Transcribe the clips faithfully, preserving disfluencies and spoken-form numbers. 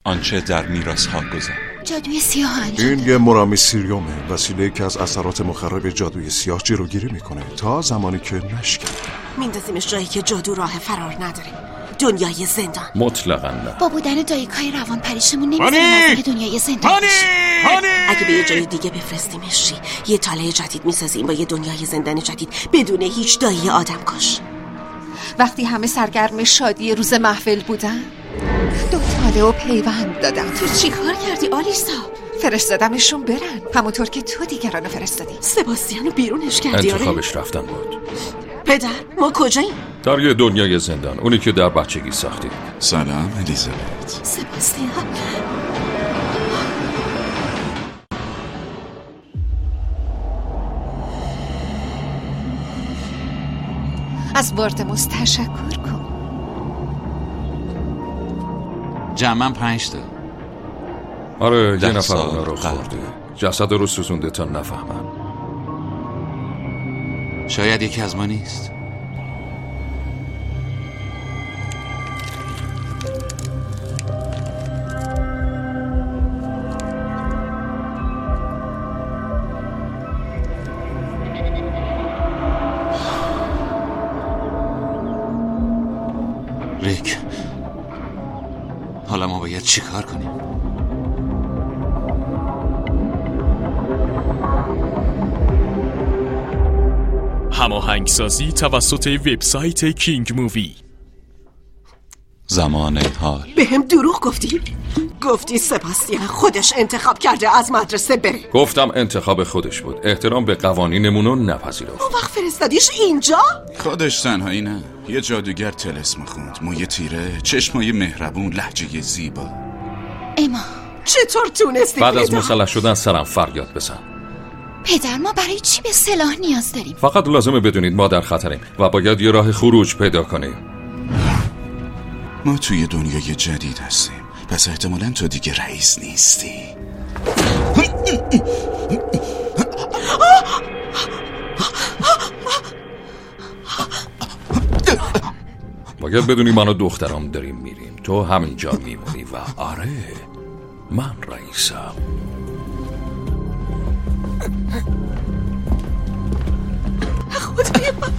آنچه در میراث‌ها گذشت. جادوی سیاه انجام این یه مرمی سیریومه، وسیله که از اثرات مخرب جادوی سیاه جلوگیری میکنه تا زمانی که نشکنه. میندازیمش جایی که جادو راه فرار نداره، دنیای زندان. مطلقاً نه. با بودن دایکای روان پریشمون نمیذاره نزدیک دنیای زندان بشه. اگه به یه جای دیگه بفرستیمش یه تاله جدید میسازیم با یه دنیای زندان جدید بدون هیچ دایی آدم کش. وقتی همه سرگرم شادی روز محفل بودن دو تاله و پیوند دادم. تو چی کار کردی آلیسا؟ فرستادمشون برن همونطور که تو دیگرانو فرستادی. سباستیانو بیرونش کردی؟ انتخابش رفتن بود. پدر ما کجاییم؟ در یه دنیای زندان، اونی که در بچگی ساختی. سلام الیزابت. سباستیان از واردموس تشکر کن. جمعاً پنج تا. آره یه نفر اونا رو خورده. جسد رو سوزونده تا نفهمن. شاید یکی از ما نیست. ریک، حالا ما باید چی کار کنیم؟ هماهنگسازی توسط وبسایت کینگ مووی. زمان حال. به هم دروغ گفتی؟ گفتی سباستیان خودش انتخاب کرده از مدرسه بره. گفتم انتخاب خودش بود. احترام به قوانینمونو نپذیرفت. اون وقت فرستادیش اینجا؟ خودش تنهایی نه، یه جادوگر طلسم خوند، موی تیره، چشمای مهربون، لهجه زیبا. اما چطور تونستی؟ بعد از مسلح شدن سرم فریاد بزن. پدر ما برای چی به سلاح نیاز داریم؟ فقط لازمه بدونید ما در خطریم و باید یه راه خروج پیدا کنیم. ما توی دنیای جدید هستیم، پس احتمالاً تو دیگه رئیس نیستی. باید بدونی من و دخترم داریم میریم، تو همینجا میمونی و آره من رئیسم. خدای من.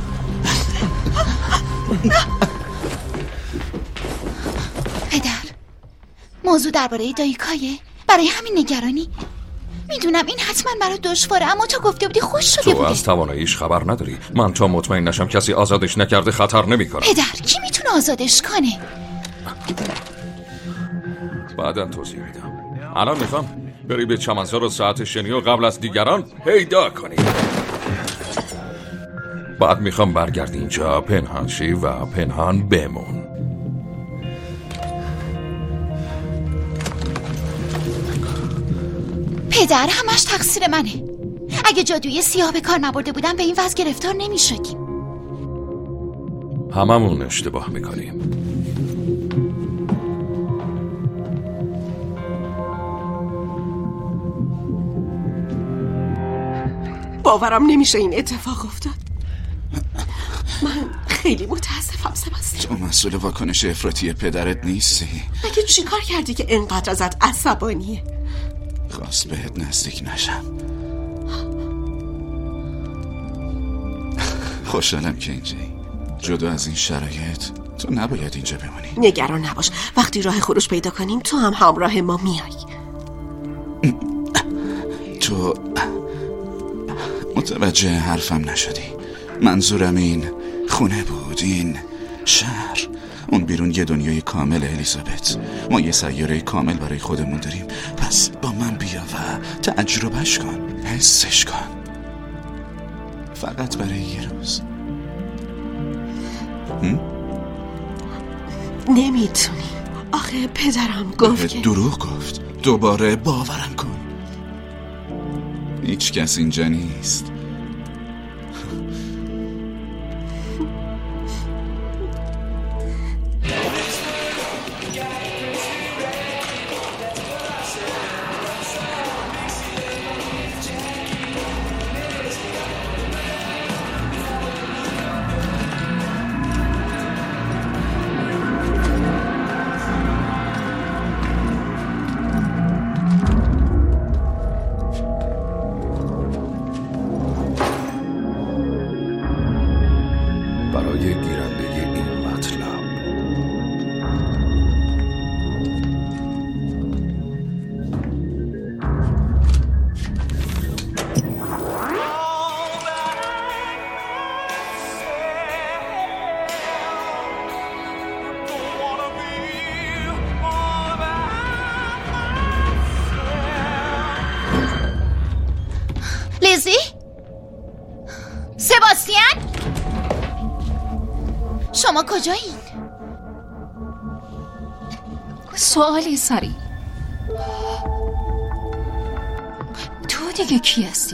پدر موضوع درباره دایکایه؟ برای همین نگرانی؟ میدونم این حتما برای دشواره، اما تو گفته بودی خوش شده تو بوده. از تواناییش خبر نداری. من تا مطمئن نشم کسی آزادش نکرده خطر نمیکنم. پدر کی میتونه آزادش کنه؟ بعداً توضیح میدم. الان میخوام بری به چمنزار و ساعت شنی و قبل از دیگران پیدا کنی. بعد میخوام برگردی اینجا پنهان شی و پنهان بمون. پدر همش تقصیر منه. اگه جادوی سیاه به کار نبرده بودم به این وضع گرفتار نمیشدیم. هممون اشتباه میکنیم. باورم نمیشه این اتفاق افتاد. من خیلی متاسفم سباستیان. تو مسئول واکنش افراطی پدرت نیستی. مگه چی کار کردی که اینقدر ازت عصبانیه؟ خواست بهت نزدیک نشم. خوشحالم که اینجایی. جدا از این شرایط تو نباید اینجا بمونی. نگران نباش، وقتی راه خروج پیدا کنیم تو هم همراه ما میای. تو متوجه حرفم نشدی. منظورم این خونه بود، این شهر. اون بیرون یه دنیای کامل الیزابت. ما یه سیاره کامل برای خودمون داریم. پس با من بیا و تجربهش کن، حسش کن، فقط برای یه روز. نمیتونی. آخه پدرم گفت که دروغ گفت. دوباره باورم کن. هیچ کس اینجا نیست. شما کجایین؟ سوالی سری تو دیگه کی هستی؟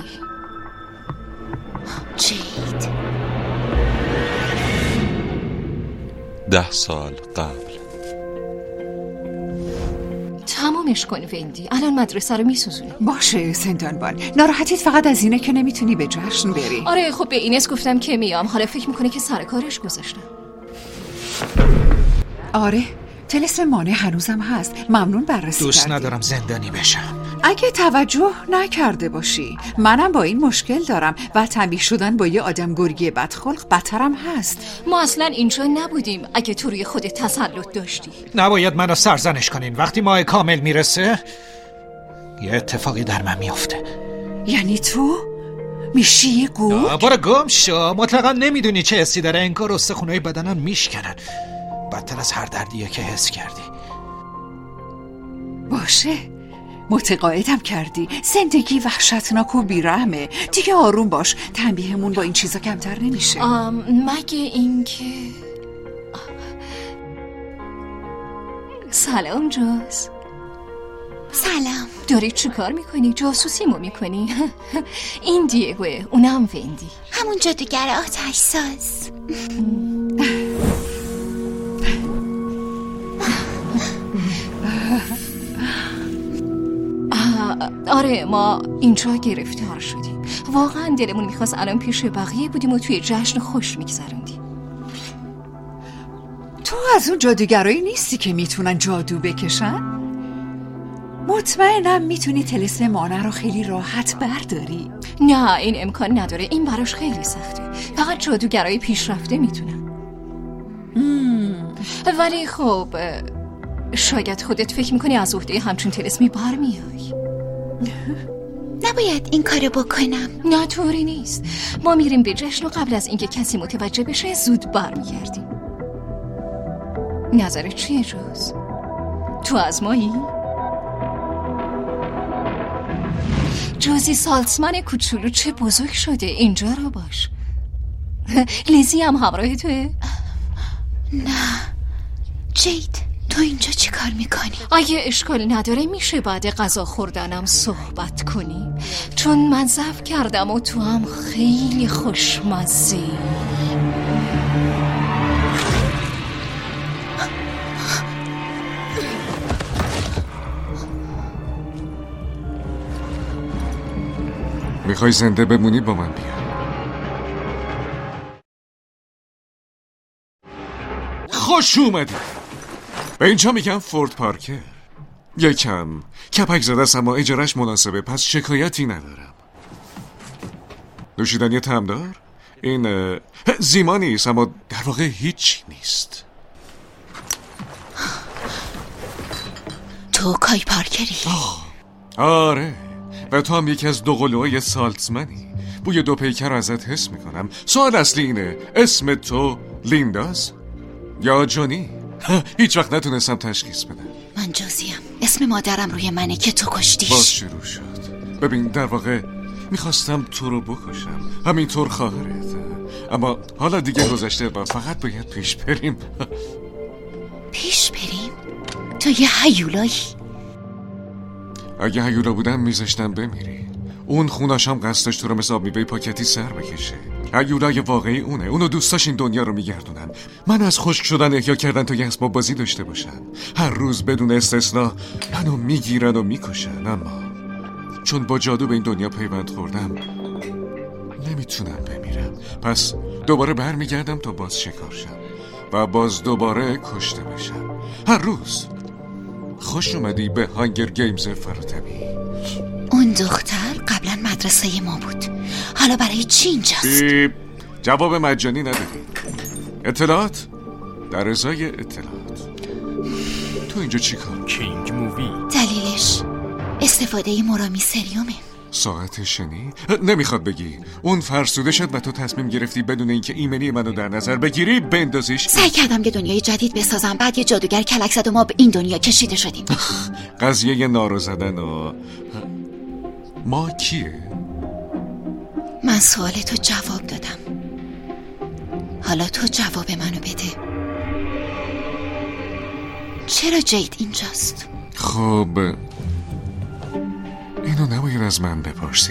جید. ده سال قبل. تمامش کن وندی، الان مدرسه رو میسوزونی. باشه زندانبان، ناراحتیت فقط از اینه که نمیتونی به جشن بری. آره خب به اینس گفتم که میام، حالا فکر میکنه که سر کارش گذاشتم. آره طلسم مانع هنوزم هست. ممنون بررسی دوست کردی. ندارم زندانی بشم. اگه توجه نکرده باشی منم با این مشکل دارم و تنبیه شدن با یه آدم گرگی بدخلق بدترم هست. ما اصلا اینجا نبودیم. اگه تو روی خودت تسلط داشتی نباید منو سرزنش کنین. وقتی ماه کامل میرسه یه اتفاقی در من میفته. یعنی تو میشی یه گرگ؟ برو گم شو. مطلقا نمیدونی چه حسی داره. انگار استخونای بدنم میشکنن. بدتر از هر دردیه که حس کردی. باشه متقاعدم کردی. زندگی وحشتناک و بیرحمه. دیگه آروم باش. تنبیهمون با این چیزا کمتر نمیشه. مگه اینکه سلام جوز. سلام. داری چی کار میکنی؟ جاسوسیمو میکنی؟ این دیگوه، اونم وندی، همون جادوگر آتش ساز. آره ما اینجا گرفتار شدیم. واقعا دلمون میخواست الان پیش بقیه بودیم و توی جشن خوش میگذروندیم. تو از اون جادوگرایی نیستی که میتونن جادو بکشن؟ مطمئنم میتونی طلسم مانع رو خیلی راحت برداری. نه این امکان نداره. این براش خیلی سخته. فقط جادوگرای پیشرفته میتونن. ولی خب شاید خودت فکر میکنی از عهده همچون طلسمی برمیای. نباید این کارو بکنم. نه طوری نیست. ما میریم به جشن و قبل از اینکه کسی متوجه بشه زود برمیگردیم. نظرت چیه جوز؟ تو از مایی؟ جوزی سالزمن کوچولو چه بزرگ شده. اینجا رو باش. لیزی هم همراه توه؟ نه جید تو اینجا چی کار میکنی؟ اگه اشکال نداره میشه بعد غذا خوردنم صحبت کنیم، چون من ضعف کردم و تو هم خیلی خوشمزه. میخوای زنده بمونی با من بیا. خوش اومدی. به اینجا میگم فورد پارکر. یکم کپک زده است اما اجارش مناسبه، پس شکایتی ندارم. نوشیدنی طعمدار؟ این زیما نیست اما در واقع هیچ نیست. تو کای پارکری؟ آه. آره و تو هم یکی از دو قلوهای سالزمنی. بوی دو پیکر رو ازت حس میکنم. سوال اصلی اینه اسم تو لینداست یا جونی؟ هیچ وقت نتونستم تشخیص بدم. من جوزیم. اسم مادرم روی منه که تو کشتیش. باز شروع شد. ببین در واقع میخواستم تو رو بکشم، همینطور خواهرت، اما حالا دیگه گذشته و فقط باید پیش بریم. پیش بریم؟ تو یه هیولایی. اگه هیولا بودم میذاشتم بمیری. اون خوناشم قصد داشت تو رو مثل آب میوه پاکتی سر بکشه. هیولای واقعی اونه. اونو دوستاش این دنیا رو میگردونن. من از خشک شدن احیا کردن تا یه اسباب بازی داشته باشن. هر روز بدون استثنا منو میگیرن و میکشن، اما چون با جادو به این دنیا پیوند خوردم نمیتونم بمیرم. پس دوباره برمیگردم تا باز شکار شم و باز دوباره کشته بشم. هر روز. خوش اومدی به هانگر گیمز فراتبی. اون دختر قبلا مدرسه ما بود، حالا برای چی اینجاست؟ بیب. جواب مجانی ندادی. اطلاعات در ازای اطلاعات. تو اینجا چی کار؟ کینگ مووی. دلیلش استفاده مورامیسریومه. ساعت شنی؟ نمیخواد بگی اون فرسوده شد و تو تصمیم گرفتی بدون اینکه ایمنی منو در نظر بگیری بندازیش؟ سعی کردم یه دنیای جدید بسازم، بعد یه جادوگر کلک زد و ما به این دنیا کشیده شدیم. قضیه نارو زدن و ما کیه؟ من سوال تو جواب دادم، حالا تو جواب منو بده. چرا جید اینجاست؟ خب اینو نباید از من بپرسی.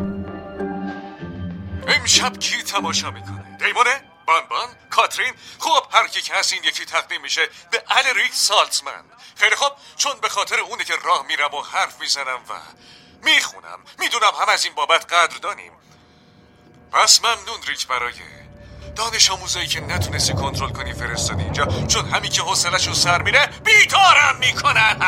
امشب کی تماشا میکنه؟ دیمونه؟ بانبان؟ کاترین؟ خب هر کی که هست این یکی تقدیم میشه به الریک سالتمن. خیلی خب، چون به خاطر اونه که راه میرم و حرف میزنم و میخونم، میدونم هم از این بابت قدر دانیم. پس ممنون ریک برای دانش آموزایی که نتونستی کنترل کنی فرستادی اینجا، چون همین که حوصله‌شون سر میره بیدارم میکنن.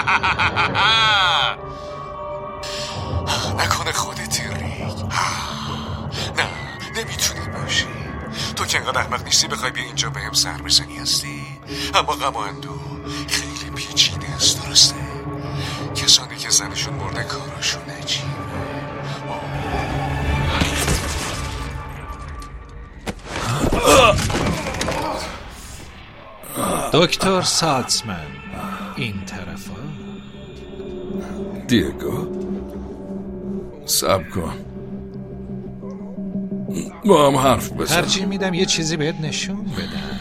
نکنه خودتی ریک؟ نه نمیتونی باشی. تو که انقدر احمق نیستی بخوای بیا اینجا به هم سر بزنی هستی. اما غم و اندوه خیلی پیچیده است، درسته؟ کسانی که زنشون مرده کاراشون عجیبه. دکتر سالتمن این طرفا. دیگو صبر کن، با هم حرف بزن. ترجیح میدم یه چیزی بهت نشون بدم.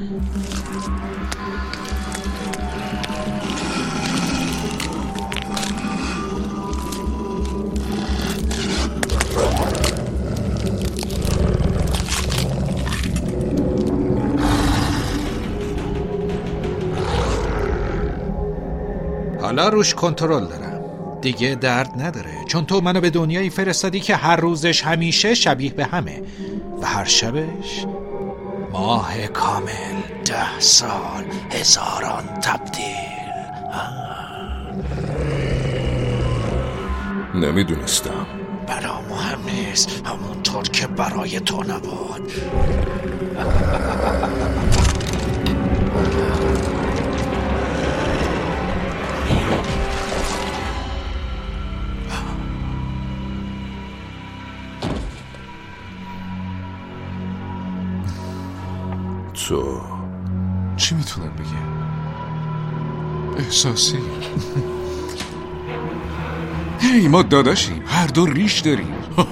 حالا روش کنترل دارم، دیگه درد نداره، چون تو منو به دنیایی فرستادی که هر روزش همیشه شبیه به همه و هر شبش ماه کامل، ده سال، هزاران تبدیل. نمیدونستم. برا مهم نیست، همونطور که برای تو نبود. تو چی میتونم بگم؟ احساسی. هی ما داداشیم، هر دو ریش داریم.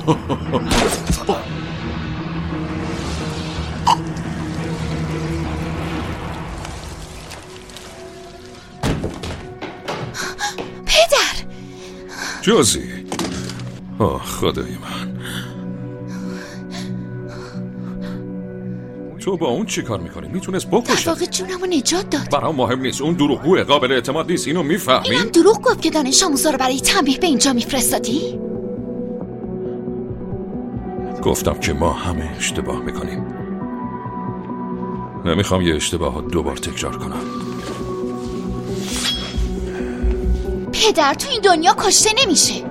پدر جوزی. آه خدای من، تو با اون چی کار میکنی؟ میتونست بکشه. واقع جونمو نجات داد. برام مهم نیست، اون دروغگوه، قابل اعتماد نیست، اینو میفهمی؟ اینم دروغ گفت که دانش آموزا رو برای تنبیه به اینجا میفرستادی؟ گفتم که ما همه اشتباه میکنیم. نمیخوام یه اشتباه ها دوبار تکرار کنم. پدر تو این دنیا کشته نمیشه،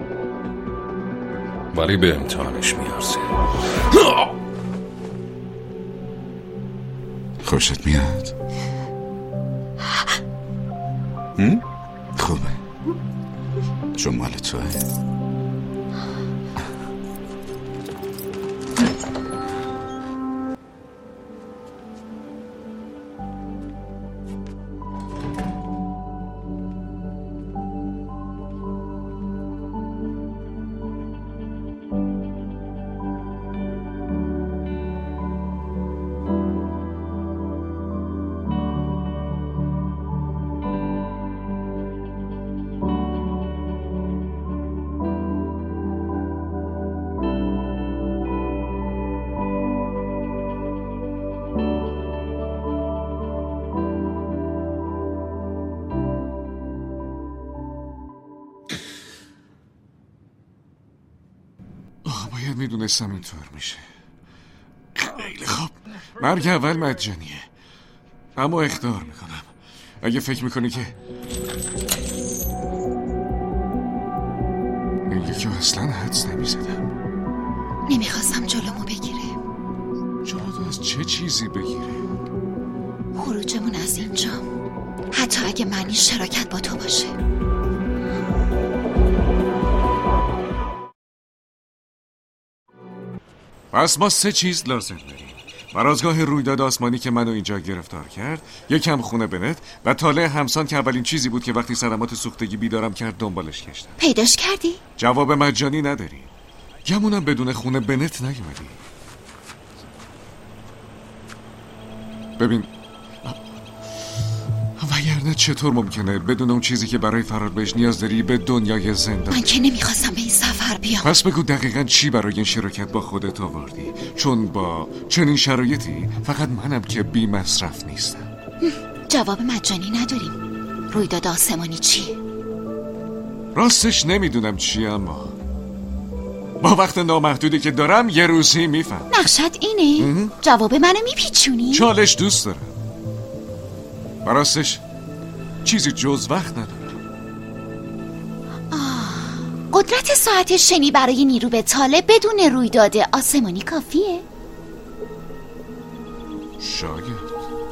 ولی به امتحانش میارزه. خوشت میاد؟ خوبه، چون مال توه. باید میدونستم اینطور میشه. خیلی خوب، مرگ اول مجانیه، اما اخطار میکنم اگه فکر میکنی که این یکی اصلا حدس نمیزدم. نمیخواستم جلومو بگیره. جلوتو از چه چیزی بگیره؟ خروجمون از اینجا، حتی اگه معنی شراکت با تو باشه. پس ما سه چیز لازم داریم: مرازگاه رویداد آسمانی که منو اینجا گرفتار کرد، یکم خونه بنت و تاله همسان که اولین چیزی بود که وقتی صدمات سوختگی بیدارم کرد دنبالش گشتم. پیداش کردی؟ جواب مجانی نداری. گمونم بدون خونه بنت نیومدی. ببین، و وگرنه چطور ممکنه بدون اون چیزی که برای فرار بهش نیاز داری به دنیای زنده؟ من که نمیخواستم به این سفر بیام. پس بگو دقیقاً چی برای این شراکت با خودت آوردی؟ چون با چنین شرایطی فقط منم که بی مصرف نیستم. جواب مجانی نداریم. رویداد آسمانی چیه؟ راستش نمیدونم چی، اما با وقت نامحدودی که دارم یه روزی میفهم. نقشت اینه؟ جواب منو میپیچونی؟ چالش دوست دارم. راستش چیزی جز وقت ندارم. آه. قدرت ساعت شنی برای نیرو به طالع بدون رویداد آسمانی کافیه؟ شاید.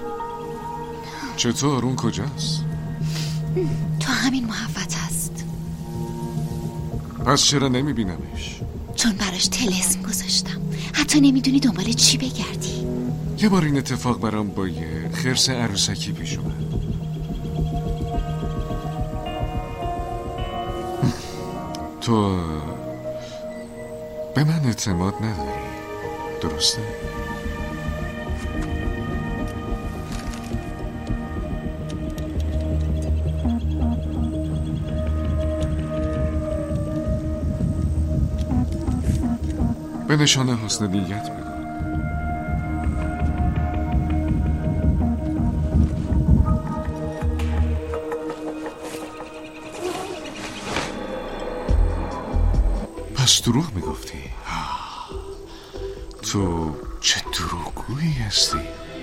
چطور؟ اون کجاست؟ تو همین محوط هست. پس چرا نمیبینمش؟ چون براش طلسم گذاشتم. حتی نمیدونی دنبال چی بگردی. یه بار این اتفاق برام با یه خرس عروسکی پیش اومد. تو به من اعتماد نداری، درسته؟ به نشان حسن نیت بگو. پس دروغ میگفتی؟ تو چه دروغگویی هستی؟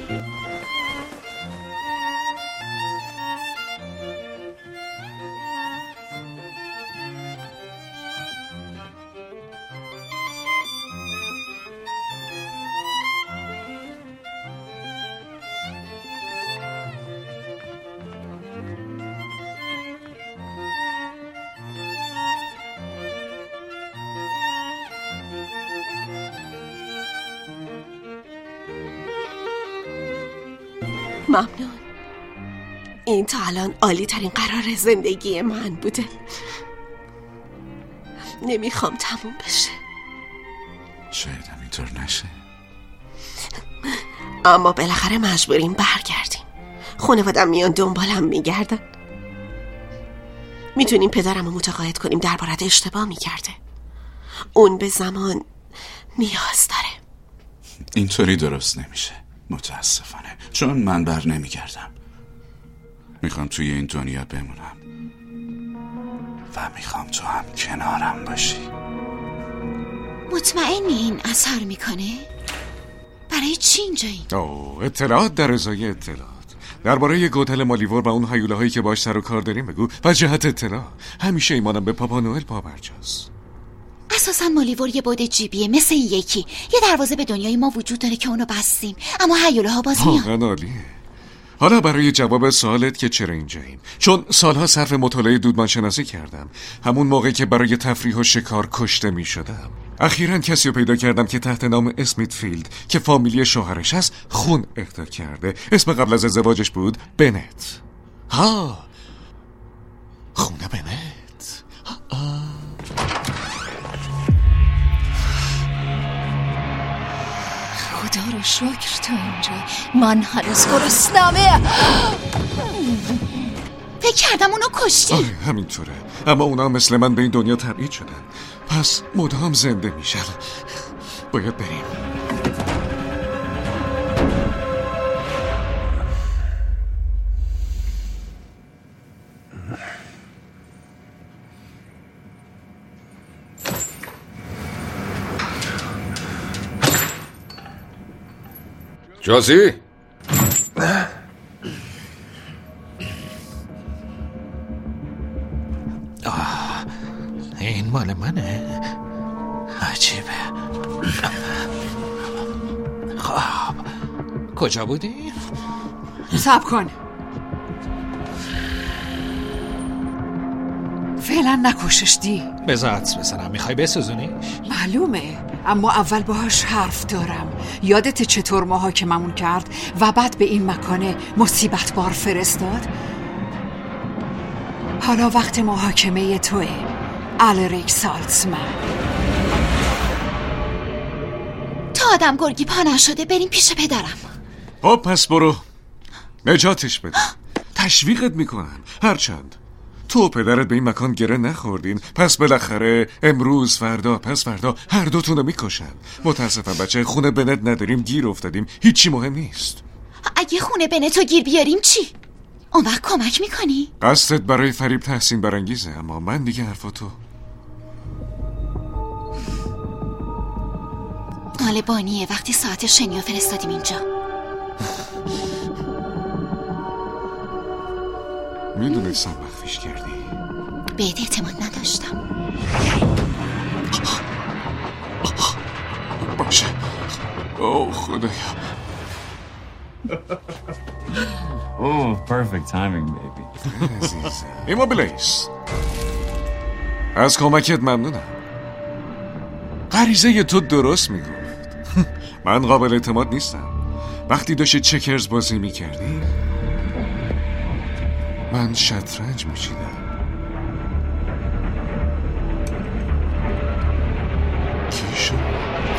ممنون. این تا الان عالی ترین قرار زندگی من بوده. نمیخوام تموم بشه. شاید همینطور نشه، اما بالاخره مجبوریم برگردیم. خانوادم میان دنبالم میگردن. میتونیم پدرم رو متقاعد کنیم دربارت اشتباه میکرده. اون به زمان نیاز داره. اینطوری درست نمیشه متاسفانه، چون من بر نمیگردم. میخوام توی این دنیا بمونم و میخوام تو هم کنارم باشی. مطمئنی این اثر میکنه؟ برای چی اینجایی؟ اوه، اطلاعات در ازای اطلاعات درباره یه هتل مالیور و اون هیولاهایی که باش سر و کار داریم بگو. و جهت اطلاع همیشه ایمانم به پاپا نوئل پابرجاست. اساساً مالیور یه بود جیبیه، مثل این یکی. یه دروازه به دنیای ما وجود داره که اونو بستیم، اما هیولاها باز میان. واقعا عالیه. حالا برای جواب سوالت که چرا اینجاییم، چون سالها صرف مطالعه دودمان شناسی کردم. همون موقع که برای تفریح و شکار کشته می شدم، اخیراً کسی رو پیدا کردم که تحت نام اسمیت فیلد که فامیلی شوهرش هست خون اهدا کرده. اسم قبل از ازدواجش بود بنت. ها، خونه بنت. ها آه. خدا رو شکر تو اینجا. من هنوز گرسنمه. فکر کردم اونو کشتی. آره همینطوره، اما اونا مثل من به این دنیا تبعید شدن، پس مدام زنده میشن. باید بریم. جازی؟ آه، این مال منه؟ عجیبه. خب کجا بودی؟ صبر کن. فعلا نکشش دی. بذار حدس بزنم. میخوای بسوزونیش؟ معلومه، اما اول باهاش حرف دارم. یادت چطور محاکممون کرد و بعد به این مکان مصیبت بار فرستاد؟ حالا وقت محاکمه توه، الریک سالتزمن. تا آدم گرگی پا نشده بریم پیش پدرم. خب پس برو نجاتش بده. تشویقت میکنم. هرچند تو و پدرت به این مکان گره نخوردین، پس بالاخره امروز، فردا، پس فردا هر دوتون رو میکشن. متاسفم بچه، خونه بنت نداریم، گیر افتادیم، هیچی مهم نیست. اگه خونه بنتو گیر بیاریم چی؟ اون وقت کمک میکنی؟ قصدت برای فریب تحسین برانگیزه، اما من دیگه حرفاتو. مال بانیه وقتی ساعت شنیو فرستادیم اینجا. میدونستم مخفیش کردی. بهت اعتماد نداشتم. باشه. اوه خدایا. Oh, perfect timing, baby. ایموبیلیس، از کمکت ممنونم. غریزه تو درست میگفت. من قابل اعتماد نیستم. وقتی داشتی چکرز بازی میکردی من شطرنج میچیدم. کی شد؟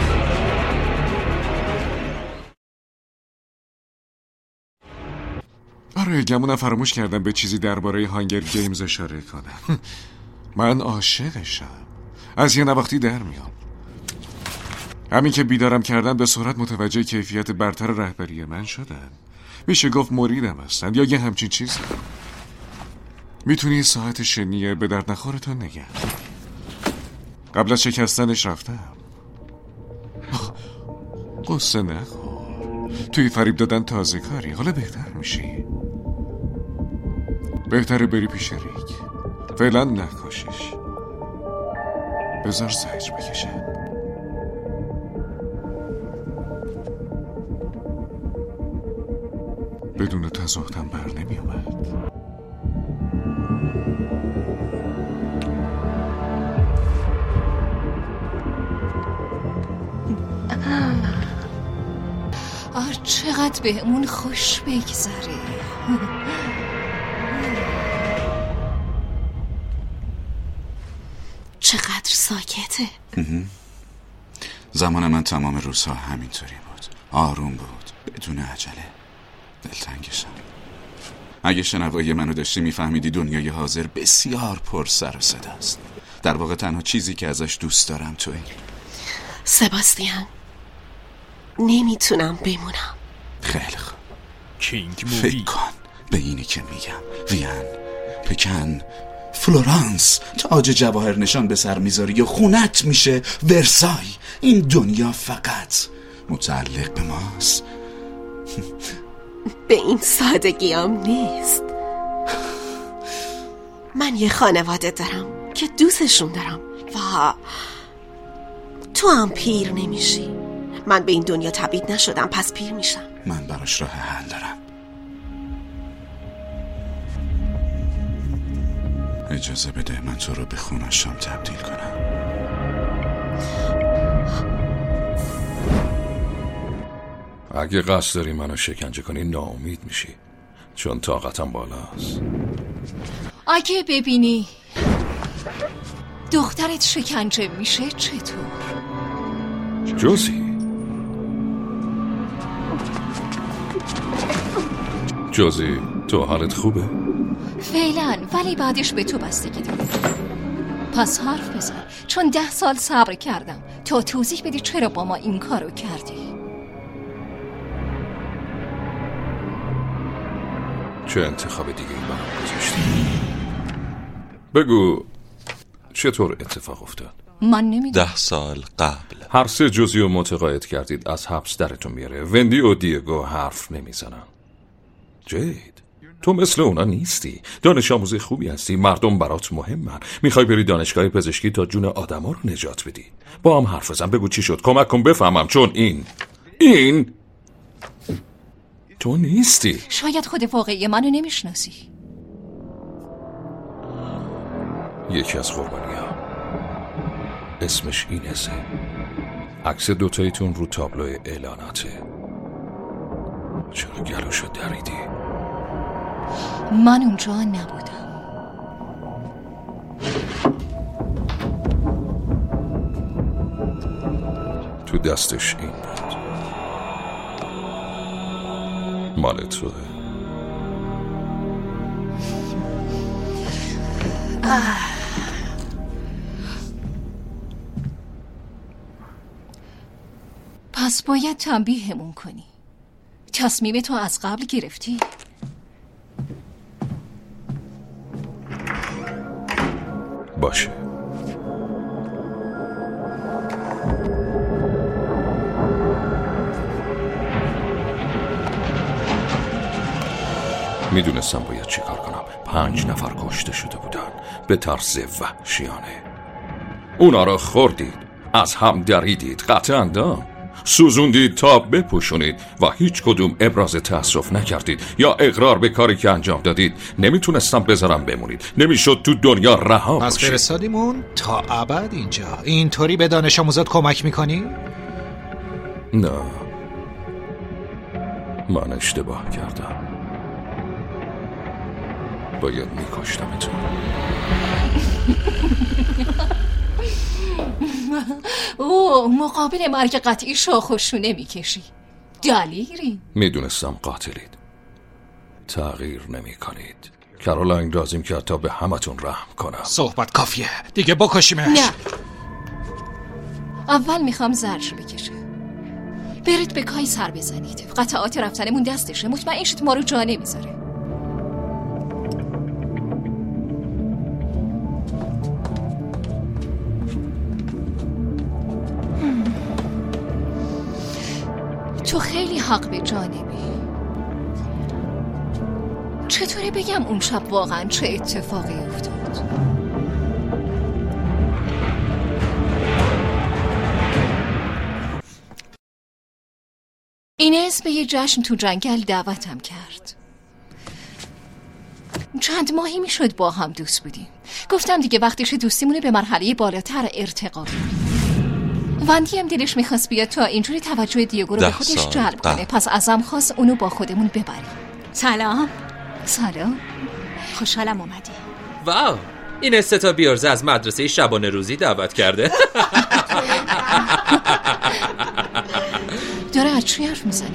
آره، گمونم فراموش کردم به چیزی درباره هانگر گیمز اشاره کنم. من عاشقشم. از یه نواختی در میام. همین که بیدارم کردن به سرعت متوجه کیفیت برتر رهبری من شدن. میشه گفت مریدم هستن یا یه همچین چیزی. میتونی ساعت شنیه به درد نخورتون نگم. قبل از شکستنش رفتم. قصه نخور. توی فریب دادن تازه کاری، حالا بهتر میشی. بهتره بری پیش ریک. فعلا نکشش، بذار زجر بکشن. بدون تو از اختم بر نمی اومد. آه چقدر بهمون خوش بگذره. چقدر ساکته. زمان من تمام روزها همینطوری بود. آروم بود، بدون عجله. دلتنگشم. اگه شنوایی منو داشتی میفهمیدی دنیای حاضر بسیار پر سر و صدا است. در واقع تنها چیزی که ازش دوست دارم تویی. سباستیان، نمیتونم بمونم. خیلی خوب. کینگ مووی. فکر کن به اینی که میگم. وین، پکن، فلورانس، تاج جواهر نشان به سر میذاری یا خونت میشه ورسای. این دنیا فقط متعلق به ماست. به این سادگی هم نیست. من یه خانواده دارم که دوستشون دارم و تو هم پیر نمیشی. من به این دنیا تبعید نشدم، پس پیر میشم. من براش راه حل دارم. اجازه بده من تو رو به خونشام تبدیل کنم. اگه قصد داری منو شکنجه کنی ناامید میشی، چون طاقتم بالاست. اگه ببینی دخترت شکنجه میشه چطور؟ جوزی جوزی تو حالت خوبه؟ فعلا، ولی بعدش به تو بستگی داره. پس حرف بزن، چون ده سال صبر کردم تا توضیح بدی چرا با ما این کارو کردی. چه انتخاب دیگه ای برام گذاشتی؟ بگو چطور اتفاق افتاد؟ من نمیدونم. ده سال قبل هر سه جزئی رو متقاعد کردید از حبس درتون میاره. وندی و دیگو حرف نمیزنن. جید، تو مثل اونا نیستی. دانش آموز خوبی هستی، مردم برات مهمن. میخوای بری دانشگاه پزشکی تا جون آدما رو نجات بدی. با هم حرف بزن، بگو چی شد، کمک کن بفهمم. چون این این تو نیستی. شاید خود واقعی منو نمیشناسی. یکی از قربانی ها اسمش اینسه. عکس دوتاییتون رو تابلو اعلاناته. چرا گلوشو دریدی؟ من اونجا نبودم. تو دستش این بود. مال توه. پس باید تنبیهمون کنی. تصمیم تو از قبل گرفتی؟ باشه. میدونستم باید چی کار کنم. پنج نفر کشته شده بودن به طرز وحشیانه. اونا را خوردید، از هم دریدید، قطع اندام سوزوندید تا بپوشونید و هیچ کدوم ابراز تأسف نکردید یا اقرار به کاری که انجام دادید. نمیتونستم بذارم بمونید، نمیشد تو دنیا رها باشید. پس فرستادیمون تا ابد اینجا. اینطوری به دانش آموزات کمک میکنی؟ نه، من اشتباه کردم. باید میکشتمتون. اوه، مقابل مرگ قطعی شاخ و شونه میکشی. دلیری؟ میدونستم قاتلید. تغییر نمی کنید. کارولین لازم کرد تا به همتون رحم کنم. صحبت کافیه، دیگه بکشیمش. نه، اول میخوام زرش بکشه. برید به کای سر بزنید. قطعات رفتنمون دستشه. مطمئن شید ما رو جا نمیذاره. تو خیلی حق به جانبی. چطوری بگم اون شب واقعا چه اتفاقی افتاد؟ اینس به یه جشن تو جنگل دعوتم کرد. چند ماهی میشد با هم دوست بودیم. گفتم دیگه وقتش دوستیمونه به مرحله بالاتر ارتقا بریم. وندی هم دلش میخواست بیاد تا اینجوری توجه دیگو رو به خودش جلب کنه. پس ازم خواست اونو با خودمون ببریم. سلام. سلام، خوشحالم اومدی. واو، این استتا بیارزه از مدرسه شبانه روزی دعوت کرده. داره از چی حرف میزنی؟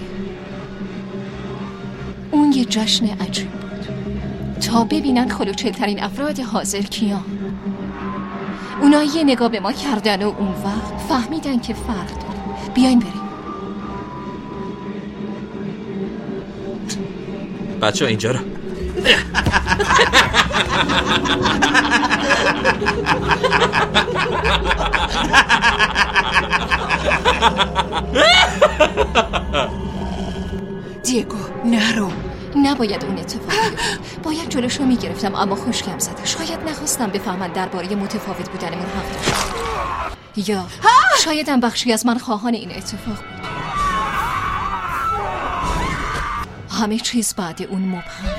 اون یه جشن عجیب بود تا ببینن خلوچلترین افراد حاضر کیان. اونا یه نگاه به ما کردن و اون وقت فهمیدن که فرق داره. بیاین بریم. بچه ها اینجا رو. دیگو نرو. نباید اون اتفاق بیفته. باید جلوشو میگرفتم، اما خشکم زده. شاید نخواستم بفهمن درباره متفاوت بودنمون حق داشت. یا شاید هم بخشی از من خواهان این اتفاق بود. همه چیز بعد اون مبهم.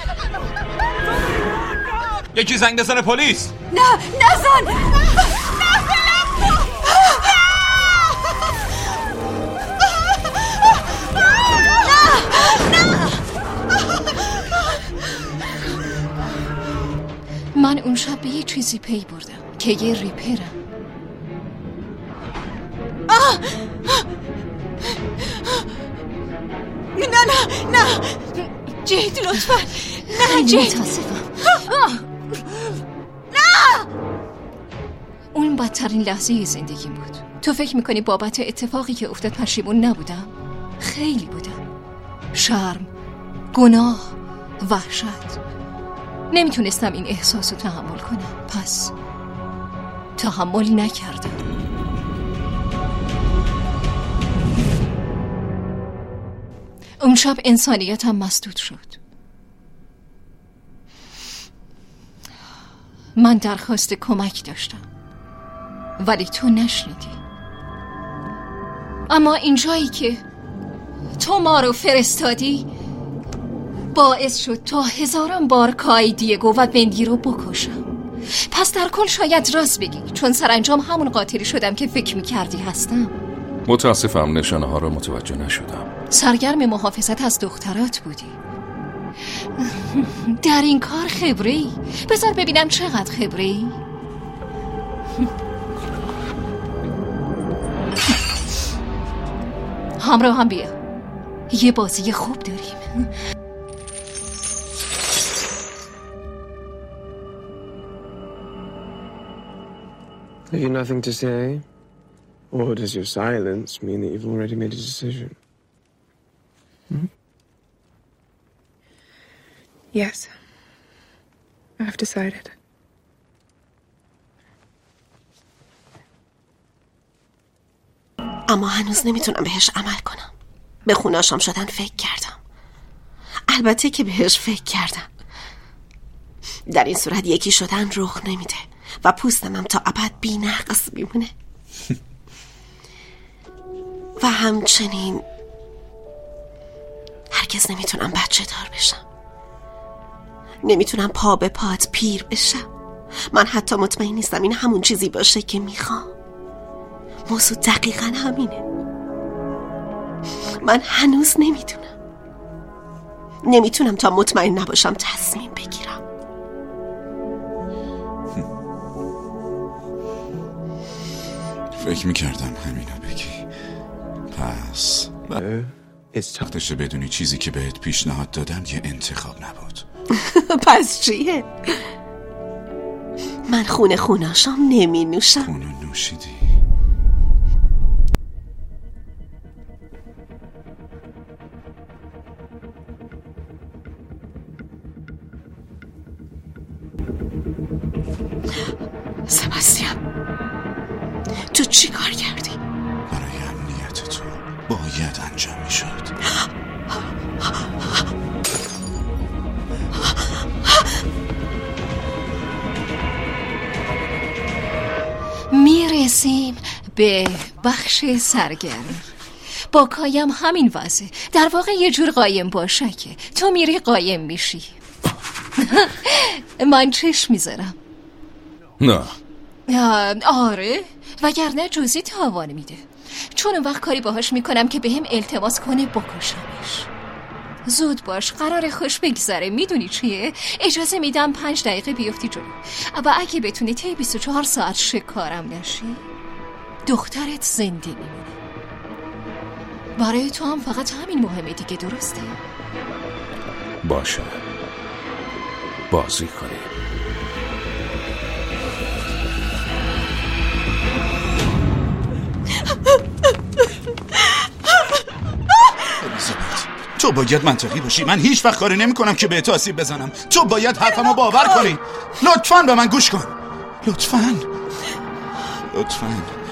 یکی زنگ بزنه پلیس. نه نزن. من اون شب به یه چیزی پی بردم که یه ریپرم. آه! نه نه نه جید لطفا. نه جید. متاسفم. نه. اون بدترین لحظه زندگیم بود. تو فکر میکنی بابت اتفاقی که افتاد پشیمون نبودم؟ خیلی بودم. شرم، گناه، وحشت. نمیتونستم این احساس رو تحمل کنم. پس تحمل نکردم. اون شب انسانیتم مسدود شد. من درخواست کمک داشتم ولی تو نشنیدی. اما اینجایی که تو ما رو فرستادی باعث شد تا هزاران بار کای دیگو و وندی رو بکشم. پس در کل شاید راست بگی، چون سرانجام همون قاتلی شدم که فکر میکردی هستم. متاسفم نشانه ها رو متوجه نشدم. سرگرم محافظت از دخترات بودی. در این کار خبری؟ بذار ببینم چقدر خبری. همراه هم بیا، یه بازی خوب داریم. Have you nothing to say? Or does your silence mean that you've already made a decision? Hmm? Yes. I've decided. اما هنوز نمیتونم بهش عمل کنم. به خوناشام شدن فکر کردم. البته که بهش فکر کردم. در این صورت یکی شدن رخ نمیده و پوستمم تا ابد بی نقص میمونه. و همچنین هرگز نمیتونم بچه دار بشم. نمیتونم پا به پات پیر بشم. من حتی مطمئن نیستم این همون چیزی باشه که میخوام. موضوع دقیقا همینه. من هنوز نمیدونم. نمیتونم تا مطمئن نباشم تصمیم بگیرم. فکر میکردم همینو بگی. پس وقتشه بدونی چیزی که بهت پیشنهاد دادم یه انتخاب نبود. پس چیه؟ من خون خوناشام نمی نوشم. خونو نوشیدی؟ سباستیان، تو چی کار کردی؟ برای امنیت تو باید انجام می شد. میرسیم به بخش سرگرم. با کایم همین وضع. در واقع یه جور قایم باشه که تو میری قایم میشی. من چشم میذارم. نه. آره، وگرنه جزئی تاوان میده. چون اون وقت کاری باهاش میکنم که بهم التماس کنه بکشمش. زود باش، قرار خوش بگذره. میدونی چیه؟ اجازه میدم پنج دقیقه بیفتی جلو. و اگه بتونی طی بیست و چهار ساعت شکارم نشی، دخترت زنده میمونه. برای تو هم فقط همین مهمه دیگه، درسته؟ باشه، بازی کنی. الیزابت، تو باید منطقی باشی. من هیچ وقت کاری نمی کنم که بهت آسیب بزنم. تو باید حرفمو باور کنی. لطفاً به من گوش کن. لطفاً لطفاً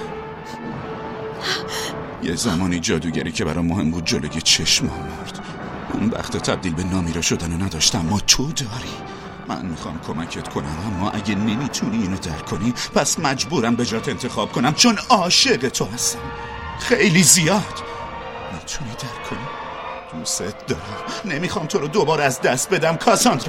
یه زمانی جادوگری که برام مهم بود جلوی چشمم مرد. من وقت تبدیل به نامیرا شدن رو نداشتم. ما تو داری. من میخوام کمکت کنم، اما اگه نمیتونی اینو درک کنی پس مجبورم به جات انتخاب کنم، چون عاشق تو هستم. خیلی زیاد. میتونی درک کنی؟ دوست دارم. نمیخوام تو رو دوباره از دست بدم کاساندرا.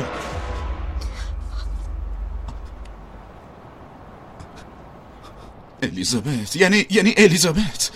الیزابت، یعنی یعنی الیزابت.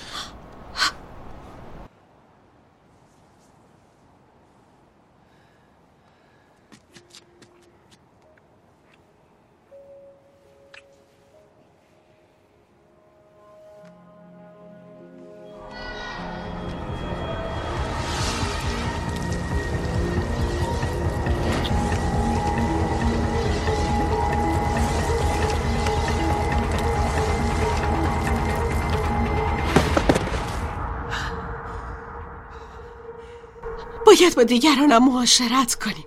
باید با دیگرانم معاشرت کنیم.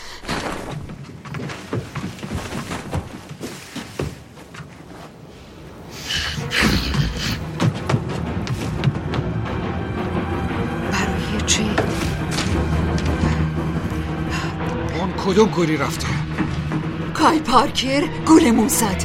برای چی؟ اون کدوم گولی رفته؟ کای پارکر گولمون زد.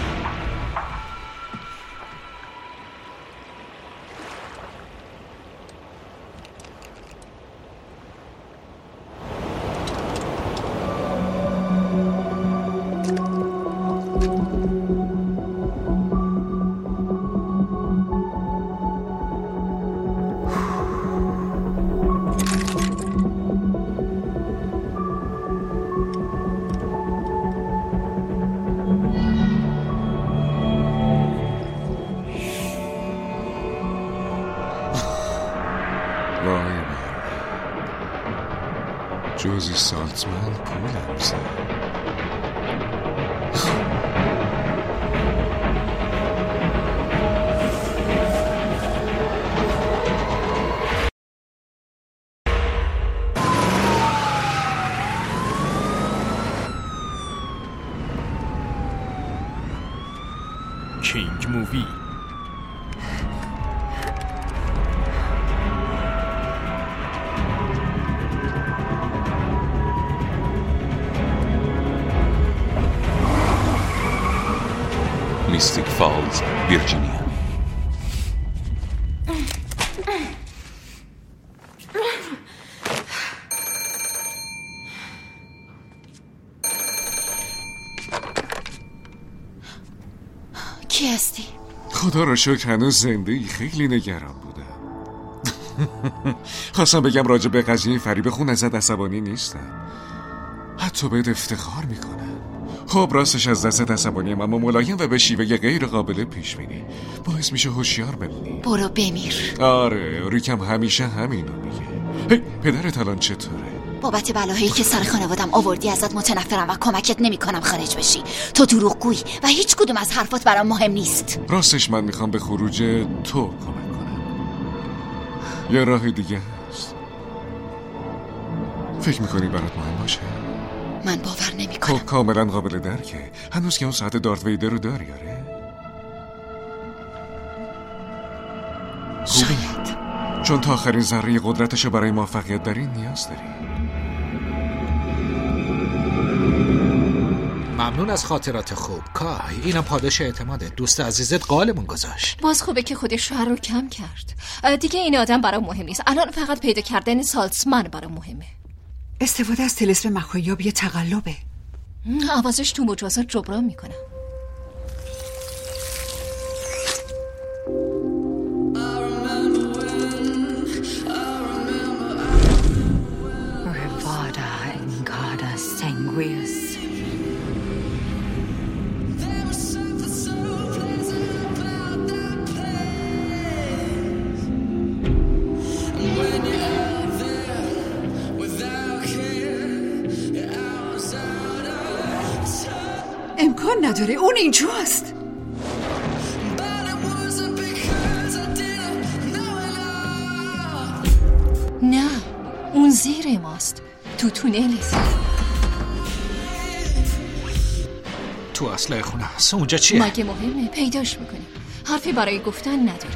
جوزی سالتمن پولم زد. کینگ مووی. میستیک فالز، ویرجینیا. کی هستی؟ خدا را شکر هنوز زنده ای. خیلی نگران بودم. خواستم بگم راجع به قضیه فریب خون ازت عصبانی نیستم، حتی بهت افتخار میکنم. خب راستش از دستت عصبانیم، اما ملایم و به شیوه غیر قابل پیش بینی. باعث میشه هوشیار بمونی. برو بمیر. آره ریکم همیشه همینو میگه. هی پدرت الان چطوره؟ بابت بلاهایی که سر خانوادم آوردی ازت متنفرم و کمکت نمیکنم خارج بشی. تو دروغگویی و هیچ کدوم از حرفات برام مهم نیست. راستش من میخوام به خروج تو کمک کنم. یه راه دیگه هست. فکر میکنی برات مهم باشه؟ من باور نمیکنم. خب کاملا قابل درکه. هنوز که اون ساعت دارت ویدر رو داری؟ آره شاید، چون تا آخرین ذره قدرتشو برای موفقیت داری نیاز داری. ممنون از خاطرات خوب کای. اینم پاداش اعتماده. دوست عزیزت قالمون گذاشت. باز خوبه که خودش شوهر رو کم کرد. دیگه این آدم برام مهم نیست. الان فقط پیدا کردن سالزمن برام مهمه. استفاده از طلسم مخایب یه تقلبه. عوضش تو مجازات جبران میکنم. Revada Ingada Sanguis. امکان نداره اون اینجاست. نه اون زیر ماست، تو تونل. تو اصل خونه هست. اونجا چیه؟ مگه مهمه؟ پیداش میکنیم. حرفی برای گفتن نداره.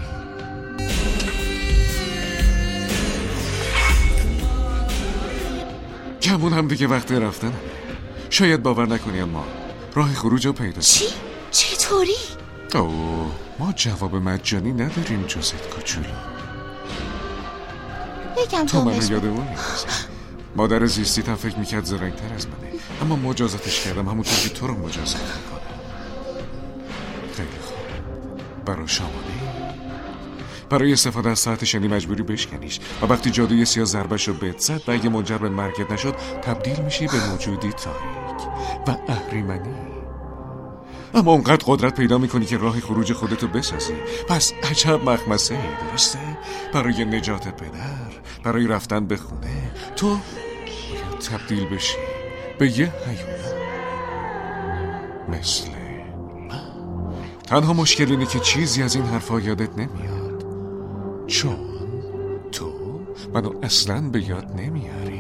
کمون هم دیگه وقت رفتن. شاید باور نکنی اما راه خروج رو پیدا. چی؟ چطوری؟ اوه ما جواب مجانی نداریم جزت کوچولو. بگم تو منو یادمون نیست. مادر زیستیت هم فکر میکرد زرنگتر از منه، اما مجازاتش کردم همونطور که تو رو مجازات میکنم. خیلی خوب. برای شامانه برای استفاده از ساعت شنی مجبوری بشکنیش و وقتی جادوی سیاه ضربش رو بهت زد و اگه منجر به مرگت نشد تبدیل میشی به موجودی تاریک و اهریمنی. اما اونقدر قدرت پیدا میکنی که راه خروج خودتو بسازی. پس عجب مخمسه ای، درسته؟ برای نجات پدر، برای رفتن به خونه، تو باید تبدیل بشی به یه حیوان مثل من. تنها مشکل اینه که چیزی از این حرفا یادت نمیاد، چون تو منو اصلاً به یاد نمیاری.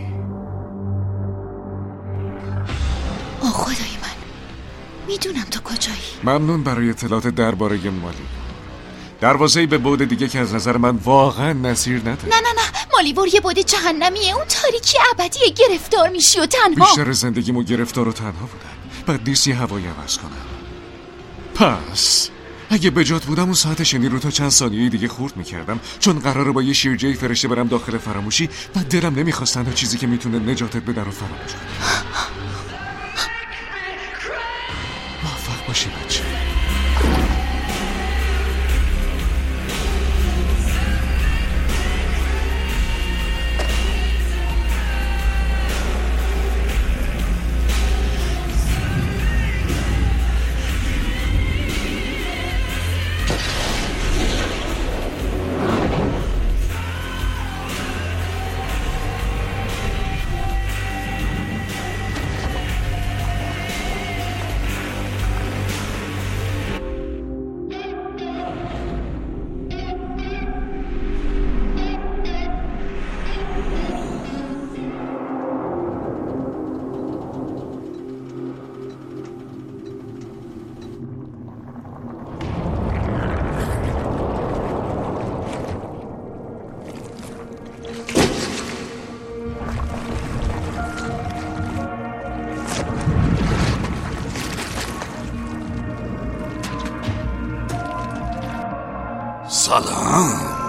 آه خدای من، میدونم تو کجایی. ممنون برای اطلاعات درباره مالی. دروازه‌ای به بعد دیگه که از نظر من واقعا نظیر نداره. نه نه نه، مالیور یه بعد جهنمیه. اون تاریکی ابدیه. گرفتار میشی و تنها. بیشتر زندگیمو گرفتار و تنها بودم. بعد نیست یه هوایی عوض کنم. پس اگه بجات بودم اون ساعت شنی رو تا چند ثانیه دیگه خورد میکردم، چون قراره با یه شیرجهی فرشته برم داخل فراموشی و دلم نمیخواست تنها چیزی که میتونه نجاتت بده رو فراموش کنم. موفق باشی بچه. سلام.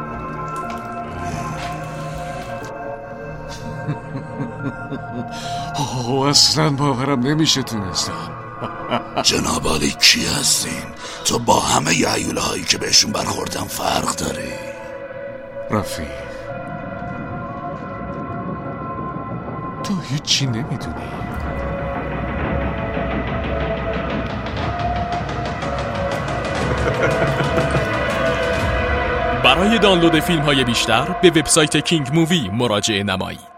اوه اصلا باورم نمیشه تونستم. جناب عالی کی هستین؟ تو با همه یعیوله هایی که بهشون برخوردم فرق داری. رفیق تو هیچی نمیدونی. برای دانلود فیلم های بیشتر به وبسایت کینگ مووی مراجعه نمایید.